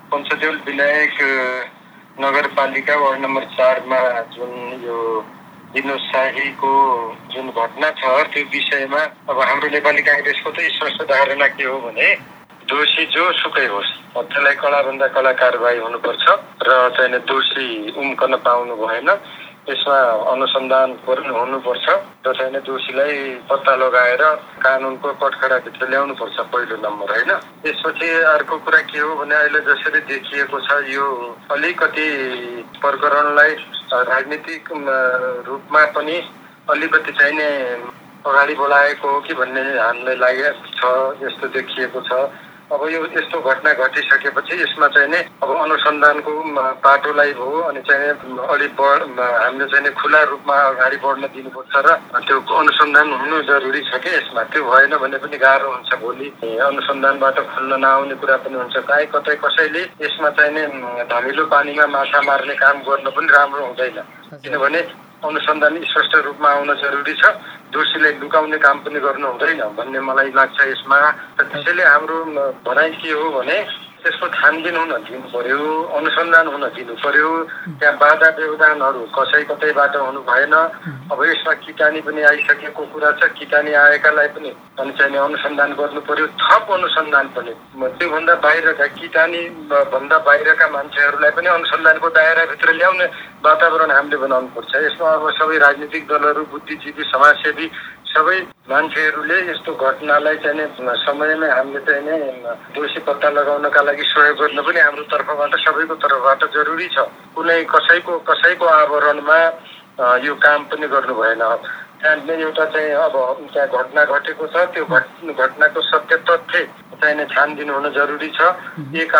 पञ्चदेउल विनायक नगरपालिका ward number 4 मा जुन यो विनोद शाहीको जुन घटना छ त्यो विषयमा अब हाम्रो नेपाली कांग्रेसको त स्पष्ट धारणा के हो भने दोषी जोसुकै होस् त्यसलाई कडाभन्दा कडा कारबाही हुनुपर्छ र चाहिँ दोषी उम्कन पाउनु भएन। यसमा अनुसन्धान हुनुपर्छ र चाहिँ दोषीलाई पत्ता लगाएर कानुनको कठघराभित्र ल्याउनुपर्छ पहिलो नम्बर हैन। त्यसपछि अर्को कुरा के हो भने अहिले जसरी देखिएको छ यो अलिकति प्रकरणलाई राजनीतिक रूपमा पनि अलिकति चाहिने अगाडि बढाएको हो कि भन्ने हामीलाई लागेको छ जस्तो देखिएको छ। अब यो यस्तो घटना घटिसकेपछि यसमा चाहिँ नै अब अनुसन्धानको पाटोलाई हो अनि चाहिँ अलि हामीले चाहिँ खुला रूपमा अगाडि बढ्न दिनुपर्छ र त्यो अनुसन्धान हुनु जरुरी छ कि यसमा त्यो भएन भने पनि गाह्रो हुन्छ। भोलि अनुसन्धानबाट खुल्न नआउने कुरा पनि हुन्छ। काहीँ कतै कसैले यसमा चाहिँ नै धमिलो पानीमा माछा मार्ने काम गर्न पनि राम्रो हुँदैन, किनभने अनुसन्धान स्पष्ट रूपमा आउन जरुरी छ। दोषीलाई लुकाउने काम पनि गर्नु हुँदैन भन्ने मलाई लाग्छ यसमा। त्यसैले हाम्रो भनाइ के हो भने त्यसको छानबिन हुन दिनु पर्यो, अनुसन्धान हुन दिनु पर्यो। त्यहाँ बाधा व्यवधानहरू कसै कतैबाट हुनु भएन। अब यसमा किटानी पनि आइसकेको कुरा छ, किटानी आएकालाई पनि अनि चाहिँ अनुसन्धान गर्नु पर्यो, थप अनुसन्धान पनि। त्योभन्दा बाहिरका किटानी भन्दा बाहिरका मान्छेहरूलाई पनि अनुसन्धानको दायराभित्र ल्याउने वातावरण हामीले बनाउनु पर्छ। यसमा अब सबै राजनीतिक दलहरू, बुद्धिजीवी, समाजसेवी सबै मान्छेहरूले यस्तो घटनालाई चाहिँ समयमै हामीले चाहिँ दोषी पत्ता लगाउनका लागि सहयोग गर्न पनि हाम्रो तर्फबाट सबैको तर्फबाट जरुरी छ। कुनै कसैको आवरणमा यो काम पनि गर्नु भएन। त्यहाँ एउटा चाहिँ अब त्यहाँ घटना घटेको छ, त्यो घटनाको सत्य तथ्य चाहिँ छानबिन हुन जरुरी छ। एक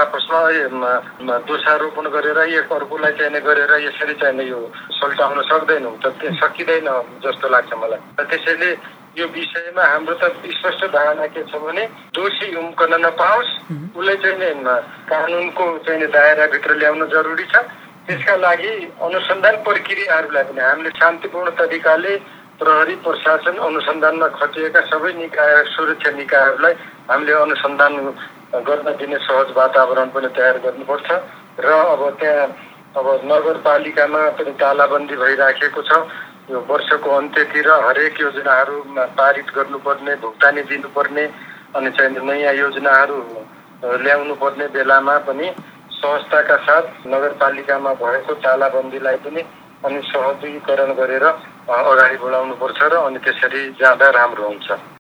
आपसमा दोषारोपण गरेर एक अर्कोलाई चाहिँ गरेर यसरी चाहिँ यो सल्टाउन सक्दैनौँ त, सकिँदैन जस्तो लाग्छ मलाई। त्यसैले यो विषयमा हाम्रो त स्पष्ट धारणा के छ भने दोषी उम्कन नपाओस्, उसलाई चाहिँ कानुनको चाहिँ दायराभित्र ल्याउन जरुरी छ। त्यसका लागि अनुसन्धान प्रक्रियाहरूलाई पनि हामीले शान्तिपूर्ण तरिकाले प्रहरी, प्रशासन, अनुसन्धानमा खटिएका सबै निकाय, सुरक्षा निकायहरूलाई हामीले अनुसन्धान गर्न दिने सहज वातावरण पनि तयार गर्नुपर्छ। र अब त्यहाँ अब नगरपालिकामा पनि तालाबन्दी भइराखेको छ। यो वर्षको अन्त्यतिर हरेक योजनाहरू पारित गर्नुपर्ने, भुक्तानी दिनुपर्ने अनि चाहिँ नयाँ योजनाहरू ल्याउनु पर्ने बेलामा पनि सहजताका साथ नगरपालिकामा भएको तालाबन्दीलाई पनि अनि सहजीकरण गरेर अगाडि बढाउनुपर्छ र अनि त्यसरी जाँदा राम्रो हुन्छ।